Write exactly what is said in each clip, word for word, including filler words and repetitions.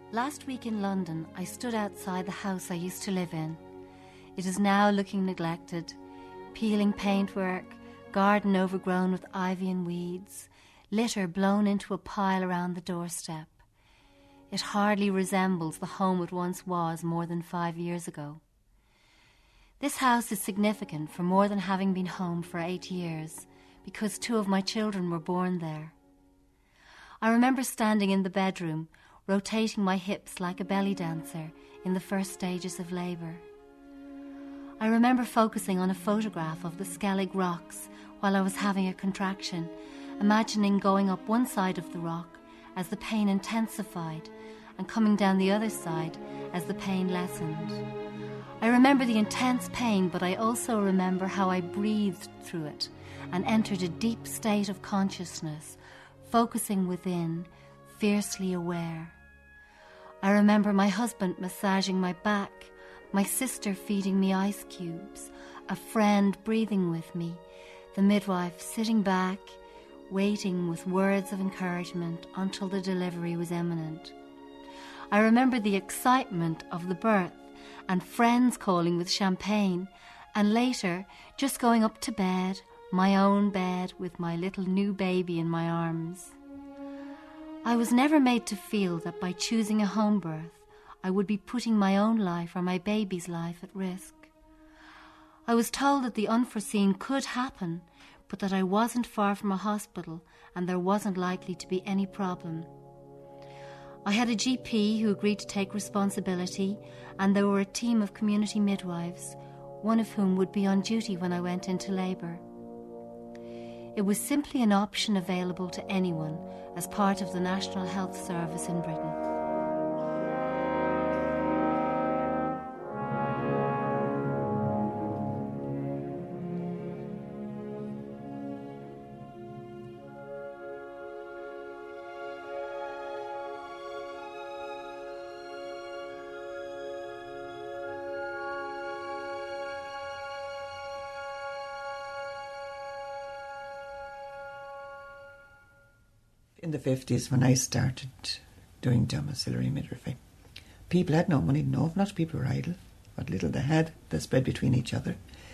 Last week in London, I stood outside the house I used to live in. It is now looking neglected, peeling paintwork, garden overgrown with ivy and weeds, litter blown into a pile around the doorstep. It hardly resembles the home it once was more than five years ago. This house is significant for more than having been home for eight years, because two of my children were born there. I remember standing in the bedroom, rotating my hips like a belly dancer in the first stages of labour. I remember focusing on a photograph of the Skellig rocks while I was having a contraction, imagining going up one side of the rock as the pain intensified and coming down the other side as the pain lessened. I remember the intense pain, but I also remember how I breathed through it and entered a deep state of consciousness, focusing within, fiercely aware. I remember my husband massaging my back, my sister feeding me ice cubes, a friend breathing with me, the midwife sitting back, waiting with words of encouragement until the delivery was imminent. I remember the excitement of the birth and friends calling with champagne, and later just going up to bed, my own bed with my little new baby in my arms. I was never made to feel that by choosing a home birth, I would be putting my own life or my baby's life at risk. I was told that the unforeseen could happen, but that I wasn't far from a hospital and there wasn't likely to be any problem. I had a G P who agreed to take responsibility, and there were a team of community midwives, one of whom would be on duty when I went into labour. It was simply an option available to anyone as part of the National Health Service in Britain. In the fifties, when I started doing domiciliary midwifery, people had no money. No, not people were idle. What little they had, they spread between each other.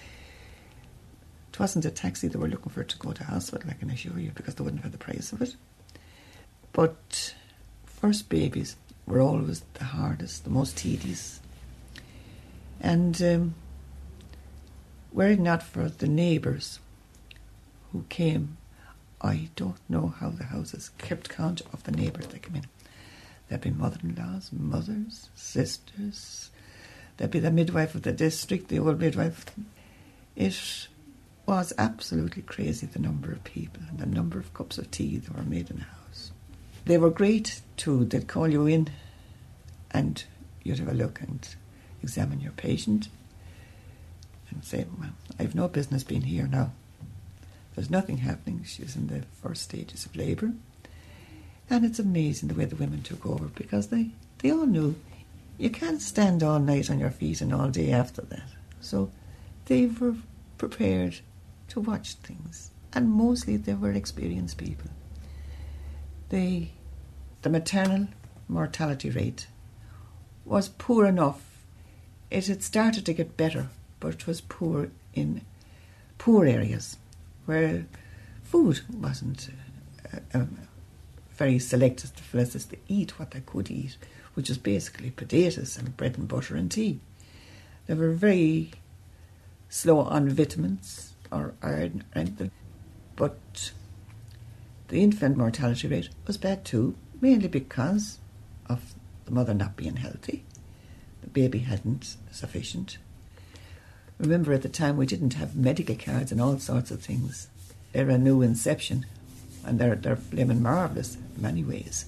It wasn't a taxi they were looking for to go to hospital, I can assure you, because they wouldn't have the price of it. But first babies were always the hardest, the most tedious. And um, were it not for the neighbours who came, I don't know how the houses kept count of the neighbours that came in. There'd be mother-in-laws, mothers, sisters. There'd be the midwife of the district, the old midwife. It was absolutely crazy, the number of people and the number of cups of tea that were made in the house. They were great too. They'd call you in and you'd have a look and examine your patient and say, well, I've no business being here now. There's nothing happening. She was in the first stages of labour. And it's amazing the way the women took over, because they, they all knew you can't stand all night on your feet and all day after that. So they were prepared to watch things. And mostly they were experienced people. They, the maternal mortality rate was poor enough. It had started to get better, but it was poor in poor areas, where food wasn't uh, uh, very selected for us to eat what they could eat, which is basically potatoes and bread and butter and tea. They were very slow on vitamins or iron or anything. But the infant mortality rate was bad too, mainly because of the mother not being healthy. The baby hadn't sufficient. Remember, at the time we didn't have medical cards and all sorts of things. They're a new inception, and they're they're flaming marvellous in many ways.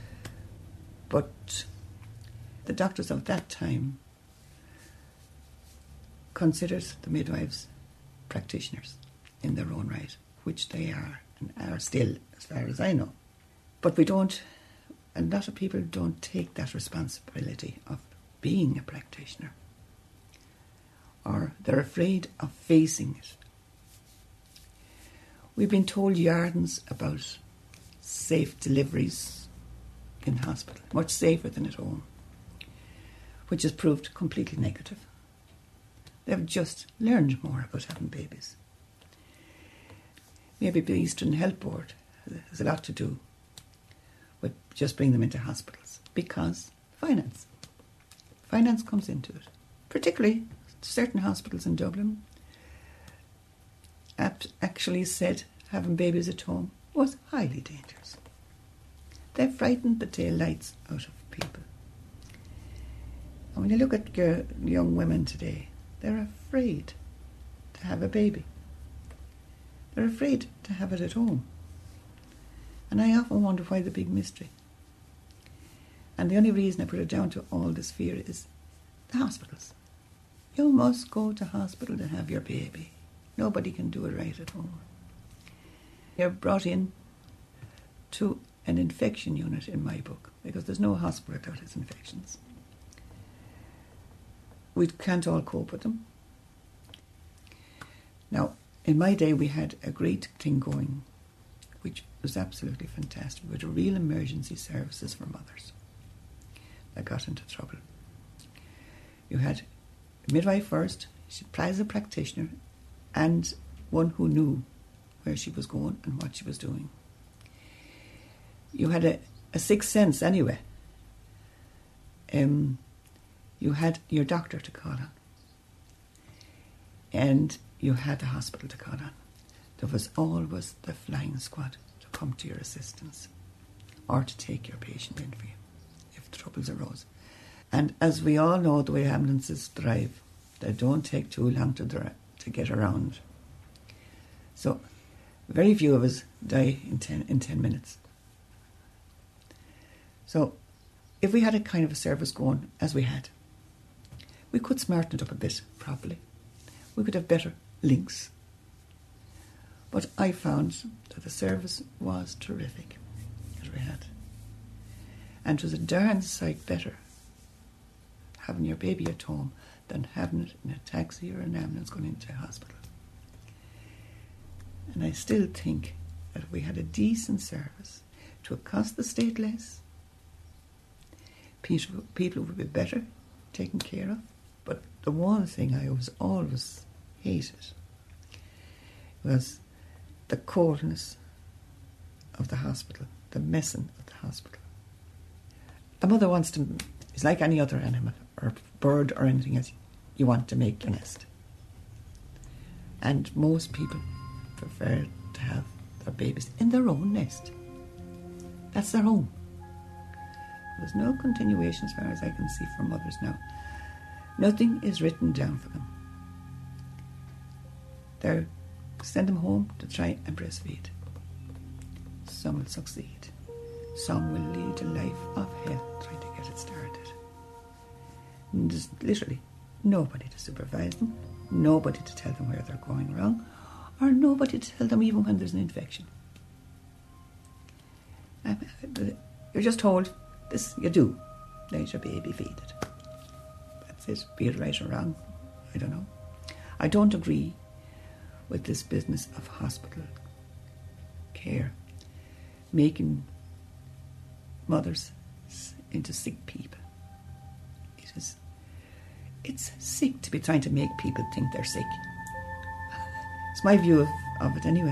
But the doctors of that time considered the midwives practitioners in their own right, which they are and are still, as far as I know. But we don't, a lot of people don't take that responsibility of being a practitioner, or they're afraid of facing it. We've been told yarns about safe deliveries, in hospital, much safer than at home, which has proved completely negative. They've just learned more about having babies. Maybe the Eastern Health Board has a lot to do with just bringing them into hospitals, because finance. Finance comes into it. Particularly certain hospitals in Dublin actually said having babies at home was highly dangerous. They frightened the daylights out of people. And when you look at young women today, they're afraid to have a baby. They're afraid to have it at home. And I often wonder why the big mystery. And the only reason I put it down to all this fear is the hospitals. You must go to hospital to have your baby. Nobody can do it right at home. You're brought in to an infection unit in my book, because there's no hospital without its infections. We can't all cope with them. Now, in my day, we had a great thing going, which was absolutely fantastic. We had real emergency services for mothers that got into trouble. You had a midwife first, as a practitioner, and one who knew where she was going and what she was doing. You had a, a sixth sense anyway. Um, you had your doctor to call on. And you had the hospital to call on. There was always the flying squad to come to your assistance or to take your patient in for you if troubles arose. And as we all know, the way ambulances drive, they don't take too long to, drive, to get around. So very few of us die in ten, in ten minutes. So if we had a kind of a service going as we had, we could smarten it up a bit properly. We could have better links. But I found that the service was terrific that we had. And it was a darn sight better having your baby at home than having it in a taxi or an ambulance going into a hospital. And I still think that if we had a decent service, it would cost the state less, people, people would be better taken care of. But the one thing I was always hated was the coldness of the hospital, the messing of the hospital. A mother wants to, it's like any other animal or bird or anything else, you want to make your nest. And most people prefer to have their babies in their own nest. That's their home. There's no continuation as far as I can see for mothers now. Nothing is written down for them. They send them home to try and breastfeed. Some will succeed. Some will lead a life of hell trying to get it started. And there's literally nobody to supervise them, nobody to tell them where they're going wrong, or nobody to tell them even when there's an infection. You're just told, this you do, let your baby feed it. That's it, be it right or wrong, I don't know. I don't agree with this business of hospital care, making mothers into sick people. It is, it's sick to be trying to make people think they're sick. It's my view of, of it anyway.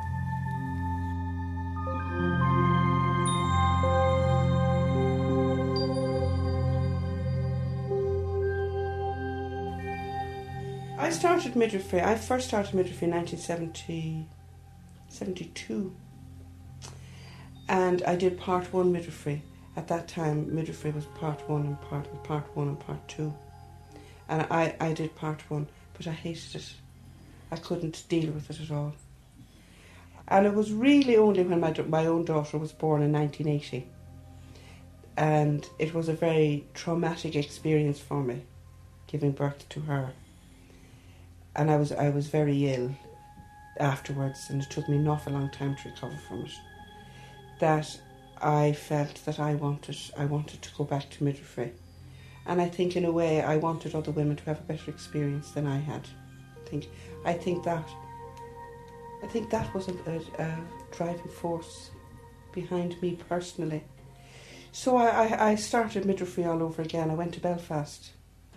I started midwifery, I first started midwifery in nineteen seventy, seventy-two, and I did part one midwifery. At that time, midwifery was part one and part, part one and part two. And I, I did part one, but I hated it. I couldn't deal with it at all. And it was really only when my, my own daughter was born in nineteen eighty. And it was a very traumatic experience for me, giving birth to her. And I was I was very ill afterwards, and it took me an awful long time to recover from it. That I felt that I wanted I wanted to go back to midwifery. And I think in a way I wanted other women to have a better experience than I had. I think I think that I think that was a, a, a driving force behind me personally. So I, I, I started midwifery all over again. I went to Belfast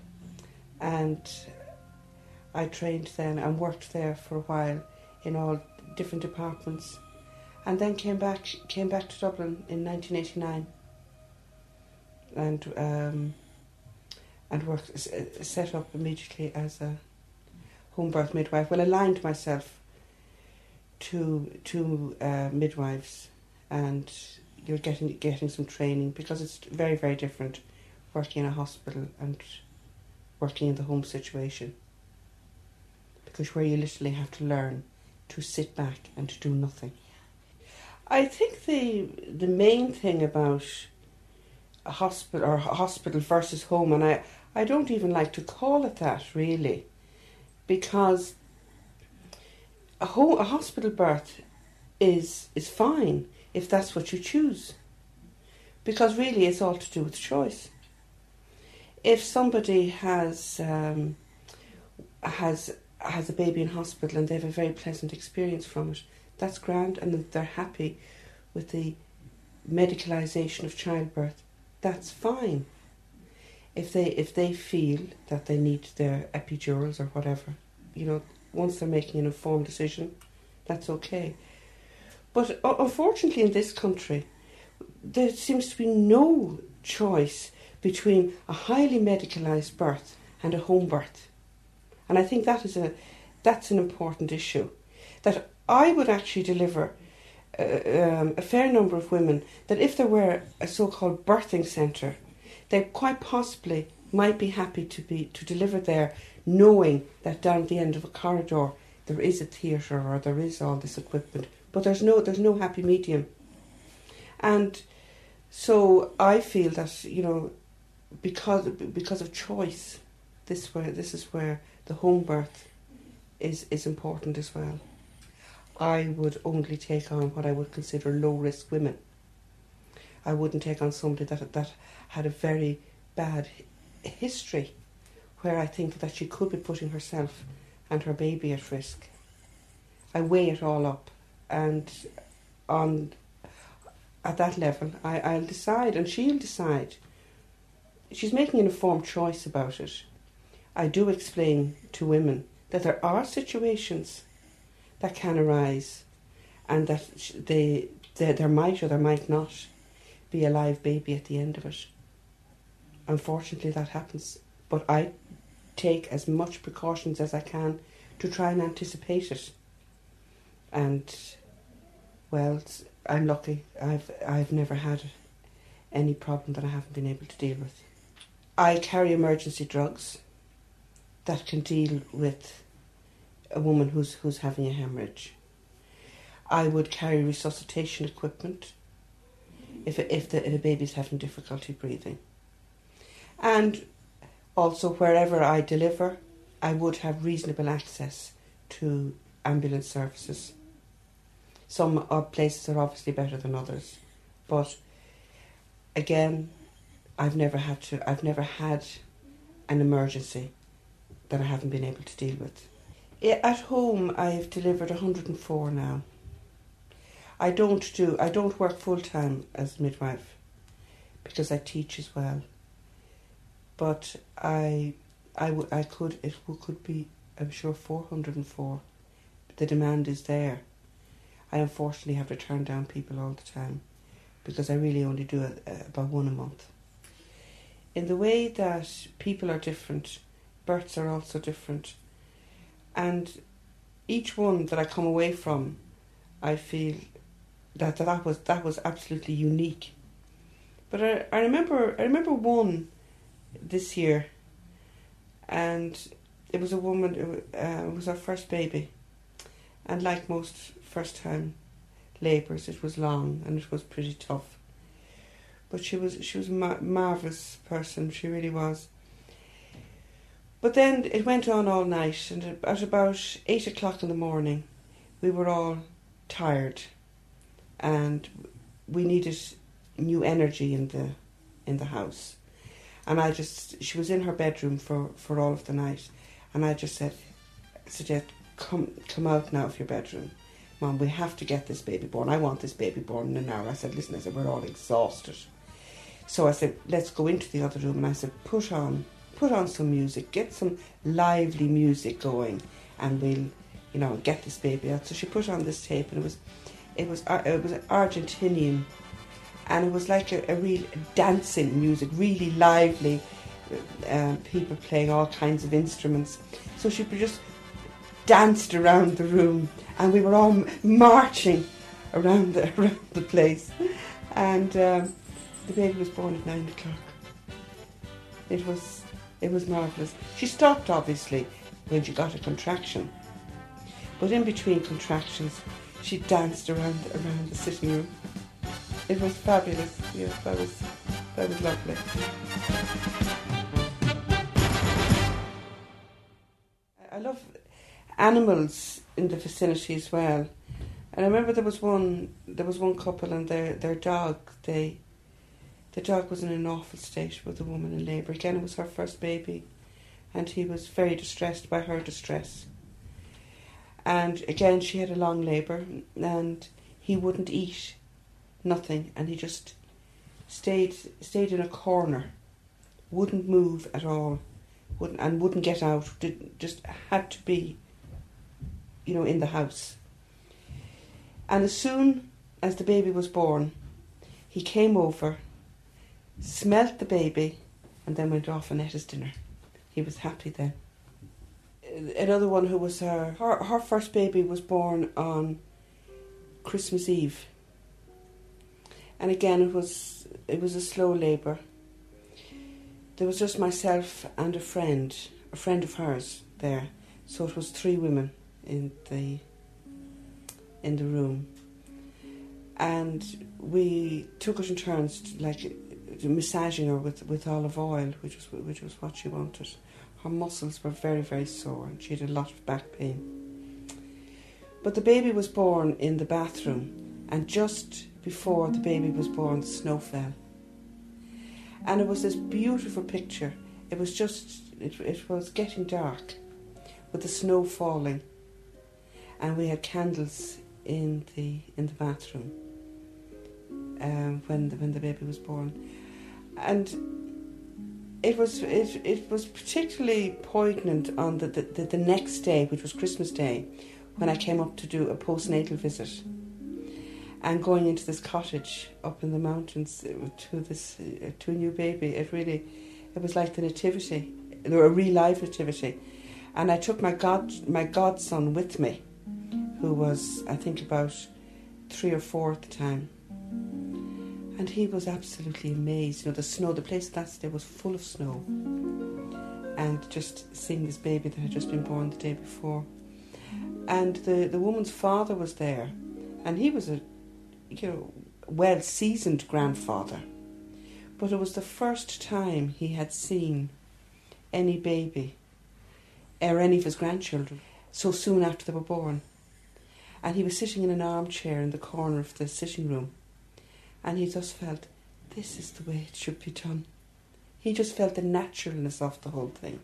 and I trained then and worked there for a while in all different departments, and then came back came back to Dublin in nineteen eighty-nine and um, and worked set up immediately as a home birth midwife. Well, aligned myself to to uh, midwives, and you're getting getting some training, because it's very very different working in a hospital and working in the home situation, because where you literally have to learn to sit back and to do nothing. I think the the main thing about a hospital or a hospital versus home, and I, I don't even like to call it that really, because a home, a hospital birth is is fine if that's what you choose, because really it's all to do with choice. If somebody has um, has has a baby in hospital and they have a very pleasant experience from it, that's grand, and they're happy with the medicalisation of childbirth, that's fine. If they if they feel that they need their epidurals or whatever, you know, once they're making an informed decision, that's okay. But uh, unfortunately in this country, there seems to be no choice between a highly medicalised birth and a home birth. And I think that is a that's an important issue. That I would actually deliver uh, um, a fair number of women that if there were a so-called birthing centre, they quite possibly might be happy to be to deliver there, knowing that down at the end of a corridor there is a theatre or there is all this equipment. But there's no there's no happy medium. And so I feel that, you know, because because of choice, this where this is where the home birth is, is important as well. I would only take on what I would consider low risk women. I wouldn't take on somebody that that had a very bad history, where I think that she could be putting herself and her baby at risk. I weigh it all up, and on at that level I, I'll decide, and she'll decide. She's making an informed choice about it. I do explain to women that there are situations that can arise, and that they, they there might or there might not be a live baby at the end of it. Unfortunately, that happens, but I take as much precautions as I can to try and anticipate it. And well, I'm lucky. I've I've never had any problem that I haven't been able to deal with. I carry emergency drugs that can deal with a woman who's who's having a hemorrhage. I would carry resuscitation equipment if if the, if the baby's having difficulty breathing. And also, wherever I deliver, I would have reasonable access to ambulance services. Some uh, places are obviously better than others, but again, I've never had to. I've never had an emergency that I haven't been able to deal with. At home, I've delivered one hundred and four now. I don't do. I don't work full time as midwife because I teach as well. But I, I, w- I could. It could be. I'm sure four hundred and four. The demand is there. I unfortunately have to turn down people all the time because I really only do it, uh, about one a month. In the way that people are different, births are also different. And each one that I come away from, I feel that that, that was that was absolutely unique. But I, I remember I remember one this year, and it was a woman. Uh, it was her first baby, and like most first-time labours, it was long and it was pretty tough. But she was she was a mar- marvellous person. She really was. But then it went on all night, and at about eight o'clock in the morning, we were all tired, and we needed new energy in the in the house. And I just she was in her bedroom for, for all of the night, and I just said, "Said, come come out now of your bedroom, Mom. We have to get this baby born. I want this baby born in an hour." I said, "Listen," I said, "we're all exhausted." So I said, let's go into the other room. And I said, put on, put on some music, get some lively music going, and we'll, you know, get this baby out. So she put on this tape, and it was, it was, it was Argentinian, and it was like a, a real dancing music, really lively, uh, people playing all kinds of instruments. So she just danced around the room, and we were all marching around the around the place, and um, the baby was born at nine o'clock. It was it was marvellous. She stopped obviously when she got a contraction, but in between contractions, she danced around around the sitting room. It was fabulous. Yes, that was that was lovely. I love animals in the vicinity as well. And I remember there was one there was one couple, and their their dog, they the dog was in an awful state with a woman in labour. Again, it was her first baby, and he was very distressed by her distress. And again, she had a long labour, and he wouldn't eat nothing, and he just stayed stayed in a corner, wouldn't move at all, wouldn't and wouldn't get out. Did, just had to be, you know, in the house. And as soon as the baby was born, he came over, smelt the baby, and then went off and ate his dinner. He was happy then. Another one who was her, her, her first baby was born on Christmas Eve. And again, it was it was a slow labour. There was just myself and a friend, a friend of hers there. So it was three women in the in the room, and we took it in turns, like massaging her with, with olive oil, which was which was what she wanted. Her muscles were very very sore, and she had a lot of back pain. But the baby was born in the bathroom, and just before the baby was born, snow fell, and it was this beautiful picture. It was just it it was getting dark, with the snow falling, and we had candles in the in the bathroom um, when the, when the baby was born, and it was it it was particularly poignant on the the, the, the next day, which was Christmas Day, when I came up to do a postnatal visit, and going into this cottage up in the mountains to this uh, to a new baby. It really it was like the nativity, or a real live nativity, and I took my god my godson with me, who was, I think, about three or four at the time. And he was absolutely amazed. You know, the snow, the place that day was full of snow. And just seeing this baby that had just been born the day before. And the, the woman's father was there. And he was a, you know, well-seasoned grandfather. But it was the first time he had seen any baby, or any of his grandchildren, so soon after they were born. And he was sitting in an armchair in the corner of the sitting room, and he just felt, this is the way it should be done. He just felt the naturalness of the whole thing.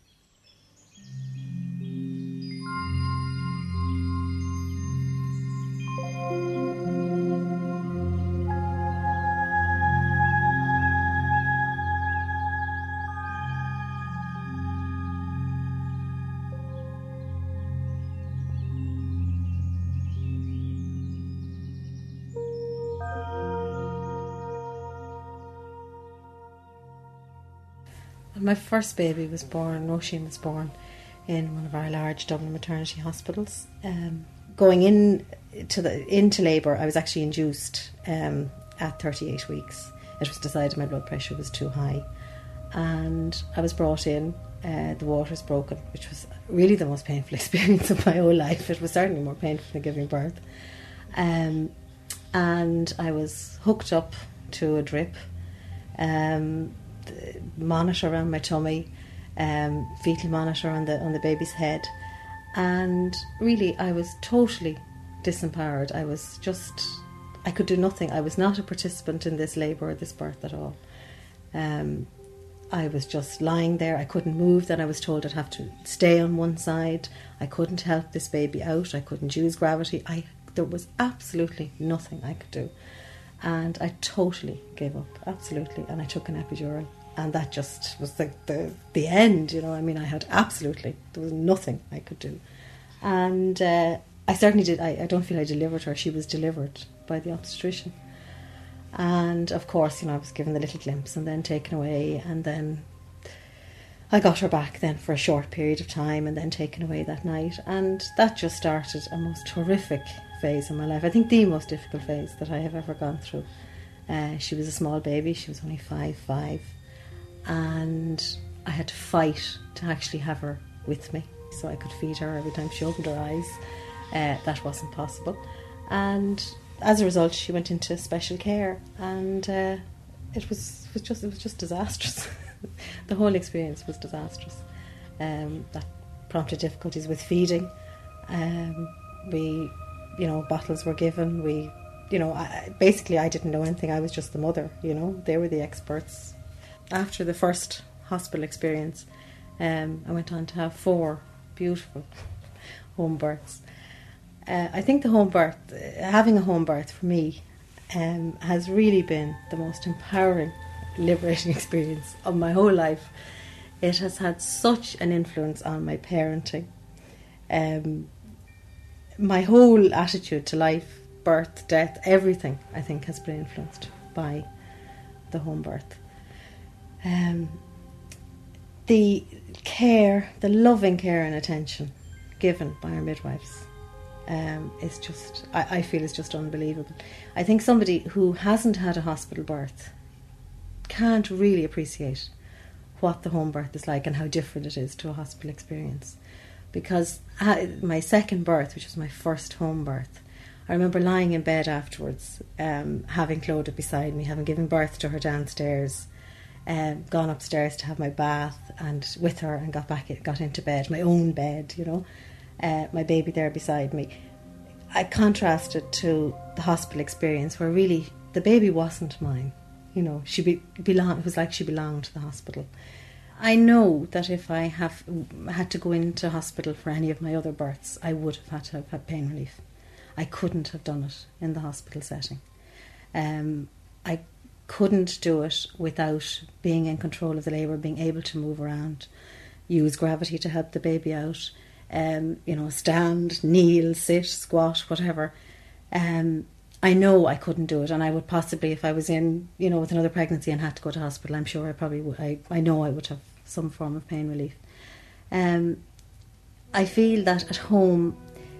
My first baby was born, Roisin was born in one of our large Dublin maternity hospitals. Um, going in to the, into labour, I was actually induced um, at thirty-eight weeks. It was decided my blood pressure was too high, and I was brought in. Uh, the water was broken, which was really the most painful experience of my whole life. It was certainly more painful than giving birth. Um, and I was hooked up to a drip. Um, monitor around my tummy, um, fetal monitor on the on the baby's head, and really I was totally disempowered. I was just, I could do nothing. I was not a participant in this labour or this birth at all. Um, I was just lying there. I couldn't move. Then I was told I'd have to stay on one side. I couldn't help this baby out. I couldn't use gravity. I there was absolutely nothing I could do. And I totally gave up, absolutely. And I took an epidural. And that just was the, the, the end, you know. I mean, I had absolutely, there was nothing I could do. And uh, I certainly did, I, I don't feel I delivered her. She was delivered by the obstetrician. And of course, you know, I was given the little glimpse and then taken away. And then I got her back then for a short period of time and then taken away that night. And that just started a most horrific phase in my life. I think the most difficult phase that I have ever gone through. Uh, she was a small baby. She was only five, five. And I had to fight to actually have her with me so I could feed her every time she opened her eyes. Uh, that wasn't possible. And as a result, she went into special care, and uh, it was, it was just it was just disastrous. The whole experience was disastrous. Um, that prompted difficulties with feeding. Um, we, you know, bottles were given. We, you know, I, basically I didn't know anything. I was just the mother. You know, they were the experts. After the first hospital experience, um, I went on to have four beautiful home births. Uh, I think the home birth, having a home birth for me, um, has really been the most empowering, liberating experience of my whole life. It has had such an influence on my parenting. Um, my whole attitude to life, birth, death, everything, I think, has been influenced by the home birth. Um, the care, the loving care and attention given by our midwives um, is just, I, I feel is just unbelievable. I think somebody who hasn't had a hospital birth can't really appreciate what the home birth is like and how different it is to a hospital experience. Because I, my second birth, which was my first home birth, I remember lying in bed afterwards, um, having Clodagh beside me, having given birth to her downstairs, Um, gone upstairs to have my bath and with her and got back, got into bed, my own bed, you know, uh, my baby there beside me. I contrasted to the hospital experience where really the baby wasn't mine, you know, she be, belong, it was like she belonged to the hospital. I know that if I have had to go into hospital for any of my other births, I would have had to have had pain relief. I couldn't have done it in the hospital setting. Um, I couldn't do it without being in control of the labour, being able to move around, use gravity to help the baby out, um, you know, stand, kneel, sit, squat, whatever. Um, I know I couldn't do it, and I would possibly, if I was in, you know, with another pregnancy and had to go to hospital, I'm sure I probably would, I, I know I would have some form of pain relief. Um, I feel that at home,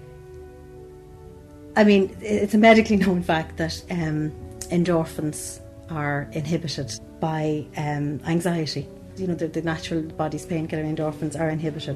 I mean, it's a medically known fact that um, endorphins are inhibited by um, anxiety. You know, the, the natural body's painkiller endorphins are inhibited.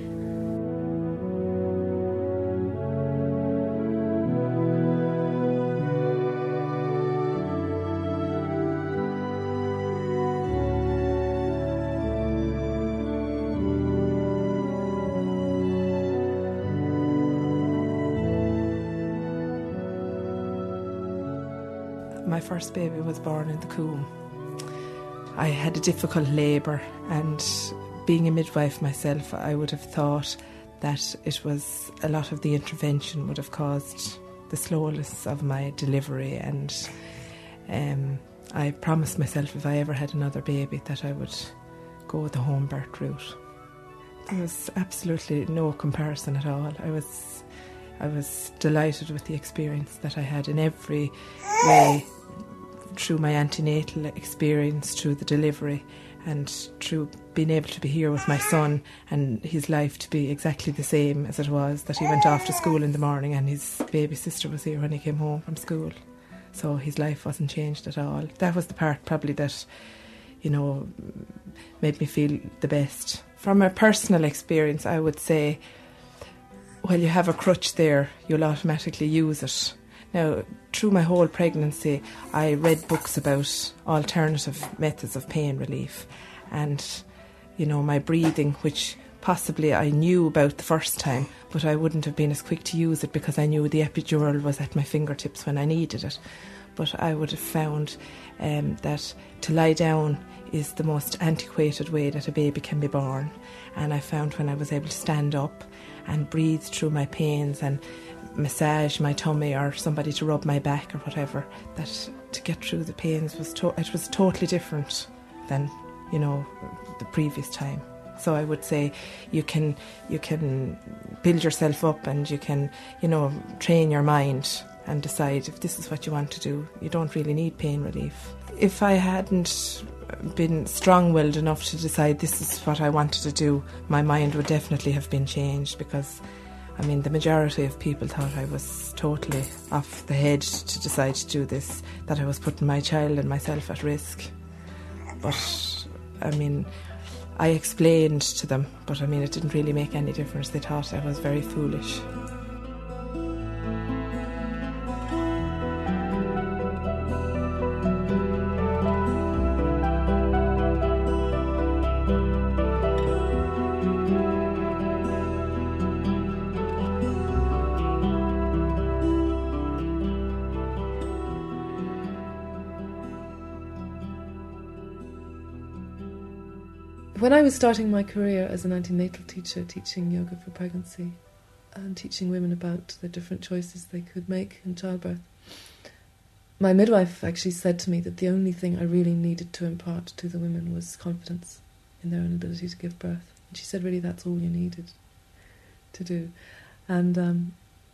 My first baby was born in the Coombe. I had a difficult labour, and being a midwife myself, I would have thought that it was a lot of the intervention would have caused the slowness of my delivery, and um, I promised myself if I ever had another baby that I would go the home birth route. There was absolutely no comparison at all. I was I was delighted with the experience that I had in every way, through my antenatal experience, through the delivery, and through being able to be here with my son and his life to be exactly the same as it was, that he went off to school in the morning and his baby sister was here when he came home from school. So his life wasn't changed at all. That was the part probably that, you know, made me feel the best. From a personal experience, I would say, well, you have a crutch there, you'll automatically use it. Now, through my whole pregnancy, I read books about alternative methods of pain relief, and, you know, my breathing, which possibly I knew about the first time, but I wouldn't have been as quick to use it because I knew the epidural was at my fingertips when I needed it. But I would have found um, that to lie down is the most antiquated way that a baby can be born. And I found when I was able to stand up and breathe through my pains and massage my tummy or somebody to rub my back or whatever, that to get through the pains was to- it was totally different than, you know, the previous time. So I would say you can you can build yourself up, and you can, you know, train your mind and decide if this is what you want to do. You don't really need pain relief. If I hadn't been strong-willed enough to decide this is what I wanted to do, my mind would definitely have been changed, because, I mean, the majority of people thought I was totally off the head to decide to do this, that I was putting my child and myself at risk. But, I mean, I explained to them, but, I mean, it didn't really make any difference. They thought I was very foolish. When I was starting my career as an antenatal teacher, teaching yoga for pregnancy and teaching women about the different choices they could make in childbirth, my midwife actually said to me that the only thing I really needed to impart to the women was confidence in their own ability to give birth. And she said, really, that's all you needed to do. And um,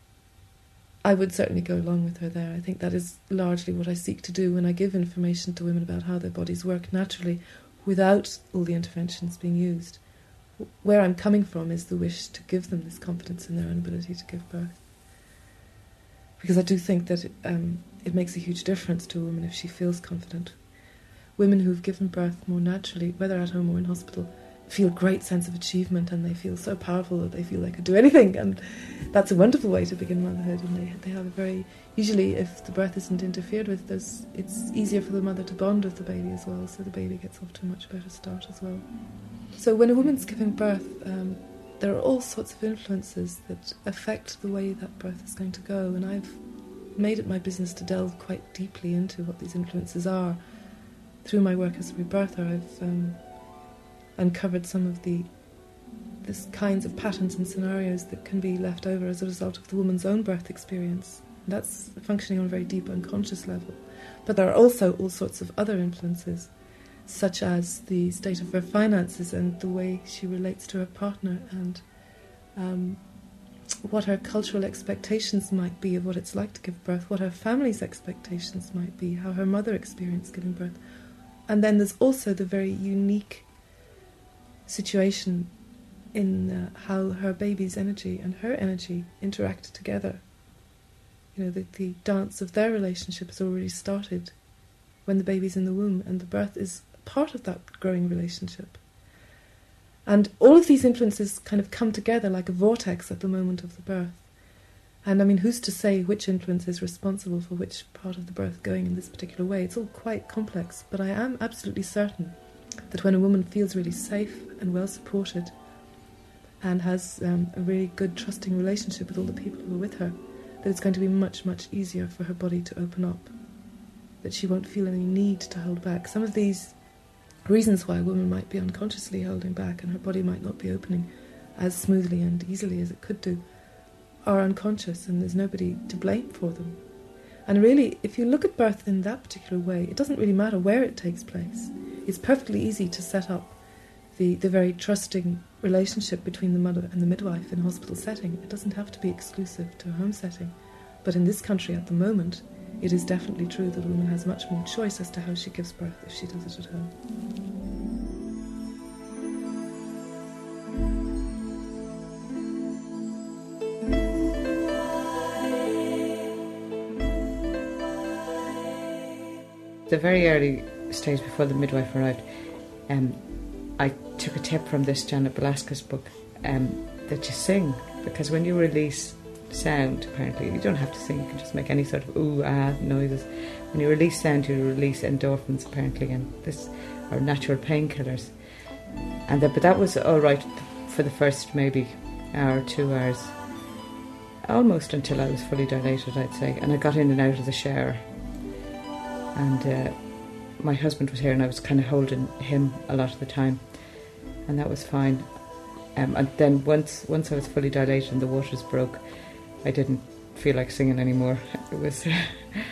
I would certainly go along with her there. I think that is largely what I seek to do when I give information to women about how their bodies work naturally, without all the interventions being used. Where I'm coming from is the wish to give them this confidence in their own ability to give birth. Because I do think that it, um, it makes a huge difference to a woman if she feels confident. Women who've given birth more naturally, whether at home or in hospital, feel a great sense of achievement, and they feel so powerful that they feel they could do anything, and that's a wonderful way to begin motherhood. And they they have a very, usually if the birth isn't interfered with, there's, it's easier for the mother to bond with the baby as well, so the baby gets off to a much better start as well. So when a woman's giving birth, um, there are all sorts of influences that affect the way that birth is going to go, and I've made it my business to delve quite deeply into what these influences are. Through my work as a rebirther, I've um, uncovered some of the this kinds of patterns and scenarios that can be left over as a result of the woman's own birth experience. And that's functioning on a very deep unconscious level. But there are also all sorts of other influences, such as the state of her finances and the way she relates to her partner, and um, what her cultural expectations might be of what it's like to give birth, what her family's expectations might be, how her mother experienced giving birth. And then there's also the very unique situation in uh, how her baby's energy and her energy interact together. You know, the, the dance of their relationship has already started when the baby's in the womb, and the birth is part of that growing relationship. And all of these influences kind of come together like a vortex at the moment of the birth. And I mean, who's to say which influence is responsible for which part of the birth going in this particular way? It's all quite complex, but I am absolutely certain that when a woman feels really safe and well supported and has um, a really good trusting relationship with all the people who are with her, that it's going to be much, much easier for her body to open up, that she won't feel any need to hold back. Some of these reasons why a woman might be unconsciously holding back and her body might not be opening as smoothly and easily as it could do are unconscious, and there's nobody to blame for them. And really, if you look at birth in that particular way, it doesn't really matter where it takes place. It's perfectly easy to set up the, the very trusting relationship between the mother and the midwife in a hospital setting. It doesn't have to be exclusive to a home setting. But in this country at the moment, it is definitely true that a woman has much more choice as to how she gives birth if she does it at home. The very early stage before the midwife arrived, um, I took a tip from this Janet Velasquez book, um, that you sing, because when you release sound, apparently, you don't have to sing, you can just make any sort of ooh, ah noises. When you release sound, you release endorphins, apparently, and this are natural painkillers. And that, but that was all right for the first maybe hour, two hours, almost until I was fully dilated, I'd say, and I got in and out of the shower. And uh, my husband was here, and I was kind of holding him a lot of the time, and that was fine. Um, and then once once I was fully dilated and the waters broke, I didn't feel like singing anymore. It was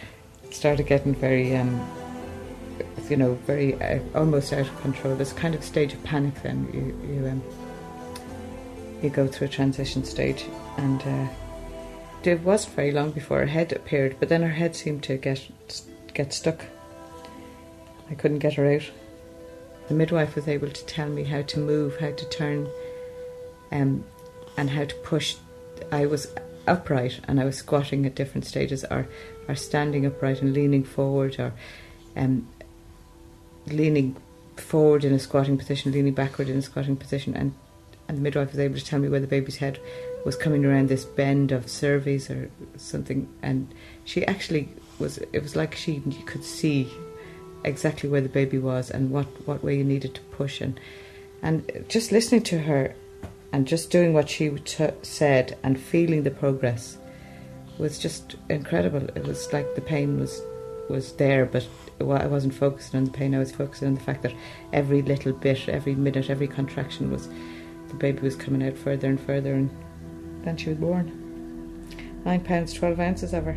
started getting very, um, you know, very uh, almost out of control. There's a kind of stage of panic. Then you you, um, you go through a transition stage, and uh, it wasn't very long before her head appeared. But then her head seemed to get get stuck. I couldn't get her out. The midwife was able to tell me how to move, how to turn, um, and how to push. I was upright and I was squatting at different stages, or, or standing upright and leaning forward, or um, leaning forward in a squatting position, leaning backward in a squatting position, and, and the midwife was able to tell me where the baby's head was coming around this bend of cervix or something, and she actually was, it was like she you could see exactly where the baby was and what, what way you needed to push, and and just listening to her and just doing what she t- said and feeling the progress was just incredible. It was like the pain was was there, but I wasn't focusing on the pain. I was focusing on the fact that every little bit, every minute, every contraction was, the baby was coming out further and further, and then she was born. Nine pounds, twelve ounces of her.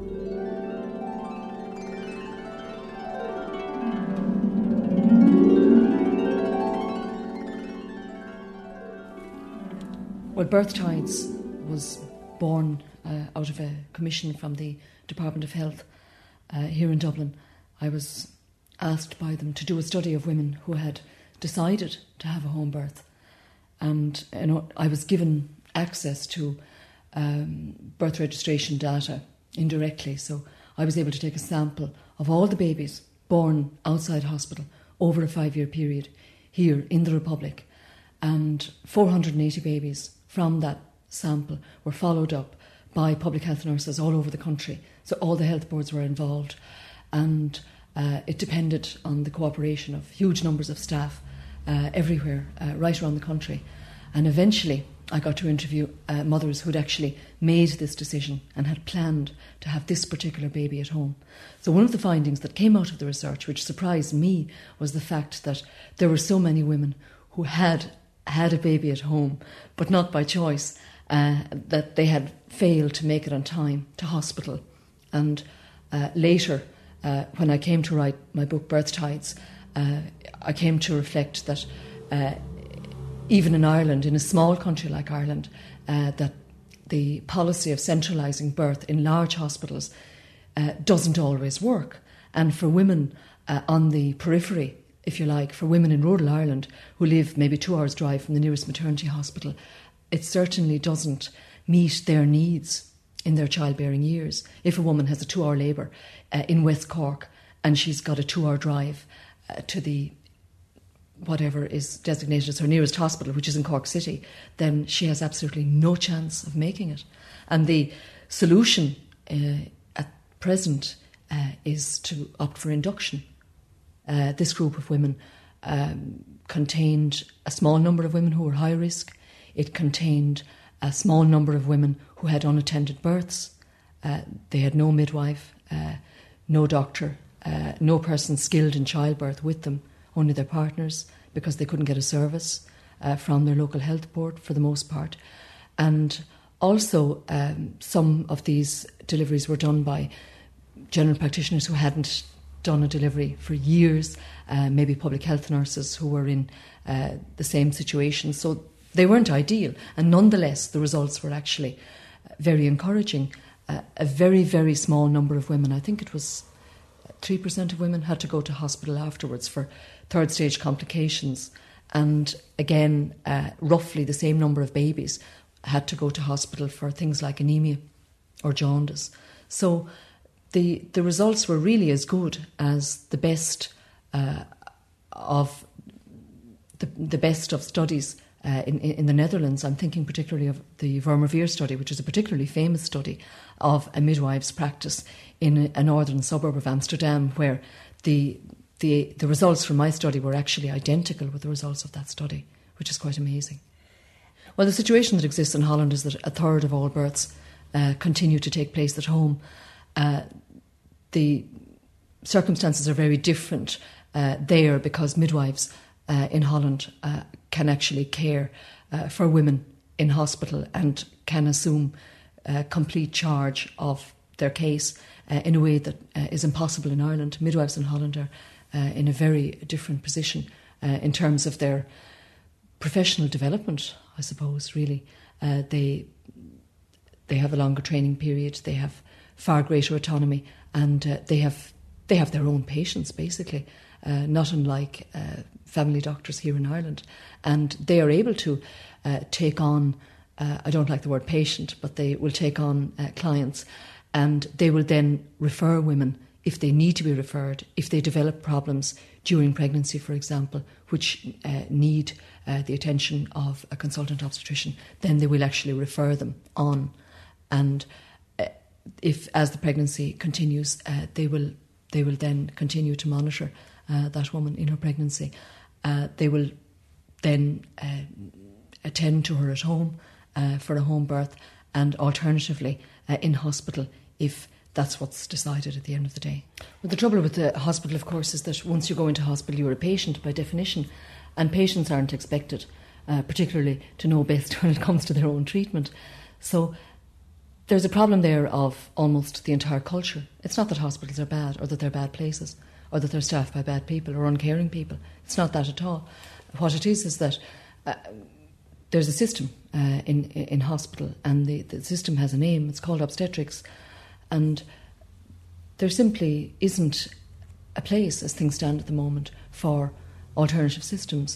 Well, Birth Tides was born uh, out of a commission from the Department of Health uh, here in Dublin. I was asked by them to do a study of women who had decided to have a home birth, and you know, I was given access to um, birth registration data indirectly, so I was able to take a sample of all the babies born outside hospital over a five-year period here in the Republic, and four hundred eighty babies from that sample were followed up by public health nurses all over the country. So all the health boards were involved, and uh, it depended on the cooperation of huge numbers of staff uh, everywhere, uh, right around the country. And eventually I got to interview uh, mothers who'd actually made this decision and had planned to have this particular baby at home. So one of the findings that came out of the research, which surprised me, was the fact that there were so many women who had had a baby at home, but not by choice, uh, that they had failed to make it on time to hospital. And uh, later, uh, when I came to write my book, Birth Tides, uh, I came to reflect that uh, even in Ireland, in a small country like Ireland, uh, that the policy of centralising birth in large hospitals uh, doesn't always work. And for women uh, on the periphery, if you like, for women in rural Ireland who live maybe two hours' drive from the nearest maternity hospital, it certainly doesn't meet their needs in their childbearing years. If a woman has a two-hour labour uh, in West Cork and she's got a two-hour drive uh, to the whatever is designated as her nearest hospital, which is in Cork City, then she has absolutely no chance of making it. And the solution uh, at present uh, is to opt for induction. Uh, this group of women um, contained a small number of women who were high risk. It contained a small number of women who had unattended births. Uh, they had no midwife, uh, no doctor, uh, no person skilled in childbirth with them, only their partners, because they couldn't get a service uh, from their local health board for the most part. And also um, some of these deliveries were done by general practitioners who hadn't done a delivery for years, uh, maybe public health nurses who were in uh, the same situation. So they weren't ideal, and nonetheless the results were actually very encouraging. Uh, a very, very small number of women, I think it was three percent of women, had to go to hospital afterwards for third stage complications, and again uh, roughly the same number of babies had to go to hospital for things like anemia or jaundice. So The the results were really as good as the best uh, of the the best of studies uh, in in the Netherlands. I'm thinking particularly of the Vermeerveer study, which is a particularly famous study of a midwife's practice in a, a northern suburb of Amsterdam, where the the the results from my study were actually identical with the results of that study, which is quite amazing. Well, the situation that exists in Holland is that a third of all births uh, continue to take place at home. Uh, the circumstances are very different uh, there, because midwives uh, in Holland uh, can actually care uh, for women in hospital and can assume uh, complete charge of their case uh, in a way that uh, is impossible in Ireland. Midwives in Holland are uh, in a very different position uh, in terms of their professional development, I suppose, really. Uh, they they have a longer training period, they have far greater autonomy, and uh, they have they have their own patients, basically, uh, not unlike uh, family doctors here in Ireland. And they are able to uh, take on, uh, I don't like the word patient, but they will take on uh, clients, and they will then refer women if they need to be referred, if they develop problems during pregnancy, for example, which uh, need uh, the attention of a consultant obstetrician, then they will actually refer them on. And uh, if, as the pregnancy continues, uh, they will they will then continue to monitor uh, that woman in her pregnancy. Uh, they will then uh, attend to her at home uh, for a home birth, and alternatively uh, in hospital if that's what's decided at the end of the day. Well, the trouble with the hospital, of course, is that once you go into hospital, you're a patient by definition, and patients aren't expected, uh, particularly, to know best when it comes to their own treatment. So there's a problem there of almost the entire culture. It's not that hospitals are bad, or that they're bad places, or that they're staffed by bad people or uncaring people. It's not that at all. What it is is that uh, there's a system uh, in in hospital, and the, the system has a name. It's called obstetrics, and there simply isn't a place, as things stand at the moment, for alternative systems.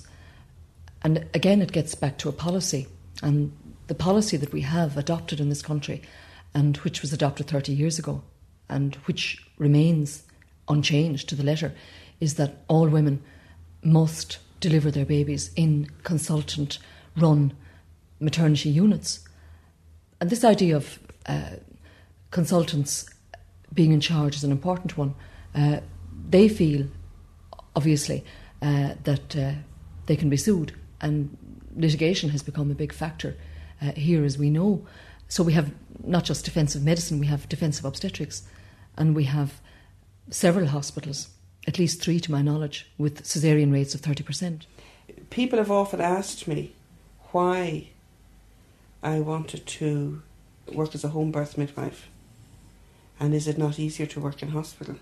And again, it gets back to a policy, and the policy that we have adopted in this country, and which was adopted thirty years ago, and which remains unchanged to the letter, is that all women must deliver their babies in consultant-run maternity units. And this idea of uh, consultants being in charge is an important one. Uh, they feel, obviously, uh, that uh, they can be sued, and litigation has become a big factor uh, here, as we know. So we have not just defensive medicine, we have defensive obstetrics, and we have several hospitals, at least three to my knowledge, with caesarean rates of thirty percent. People have often asked me why I wanted to work as a home birth midwife, and is it not easier to work in hospital?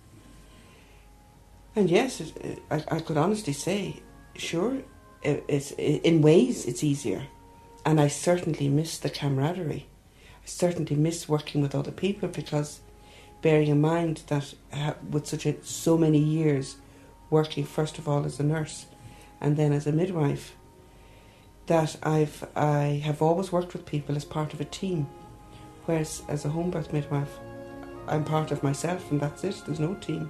And yes, it, I, I could honestly say, sure, it, it's, in ways it's easier, and I certainly miss the camaraderie. I certainly miss working with other people, because bearing in mind that uh, with such a, so many years working first of all as a nurse and then as a midwife, that I've I have always worked with people as part of a team, whereas as a home birth midwife I'm part of myself and that's it, there's no team.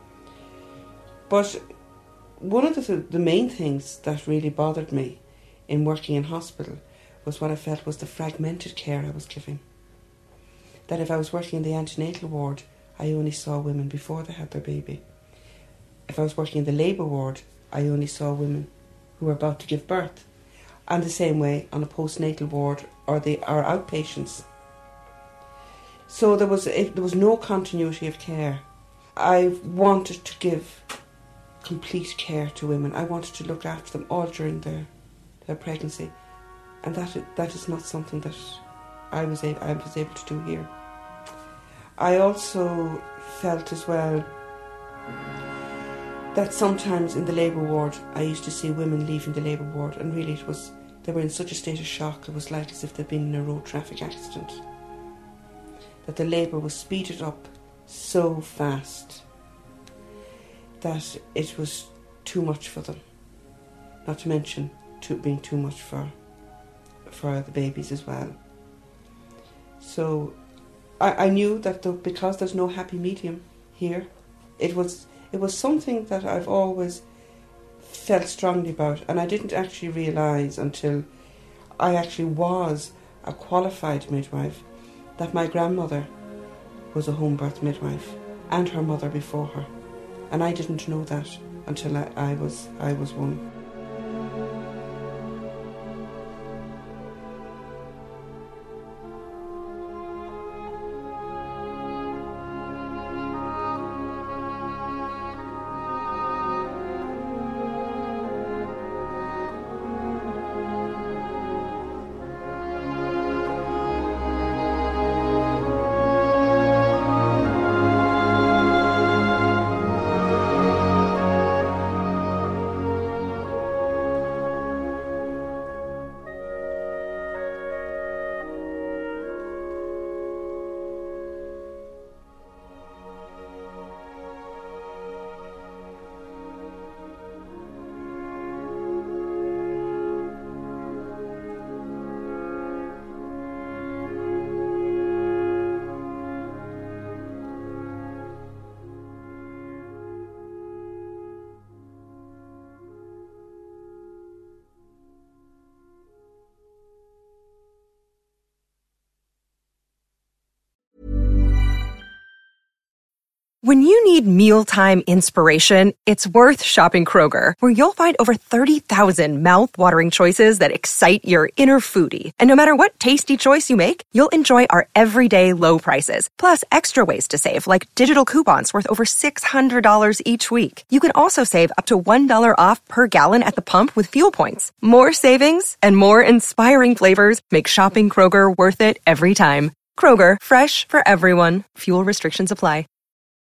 But one of the, the main things that really bothered me in working in hospital was what I felt was the fragmented care I was giving. That if I was working in the antenatal ward, I only saw women before they had their baby. If I was working in the labour ward, I only saw women who were about to give birth. And the same way on a postnatal ward or the our outpatients. So there was it, there was no continuity of care. I wanted to give complete care to women. I wanted to look after them all during their their pregnancy, and that that is not something that I was able, I was able to do here. I also felt as well that sometimes in the labour ward I used to see women leaving the labour ward, and really it was they were in such a state of shock, it was like as if they'd been in a road traffic accident. That the labour was speeded up so fast that it was too much for them. Not to mention too, being too much for for the babies as well. So I, I knew that the, because there's no happy medium here, it was it was something that I've always felt strongly about, and I didn't actually realise until I actually was a qualified midwife that my grandmother was a home birth midwife and her mother before her, and I didn't know that until I, I was I was one. When you need mealtime inspiration, it's worth shopping Kroger, where you'll find over thirty thousand mouth-watering choices that excite your inner foodie. And no matter what tasty choice you make, you'll enjoy our everyday low prices, plus extra ways to save, like digital coupons worth over six hundred dollars each week. You can also save up to one dollar off per gallon at the pump with fuel points. More savings and more inspiring flavors make shopping Kroger worth it every time. Kroger, fresh for everyone. Fuel restrictions apply.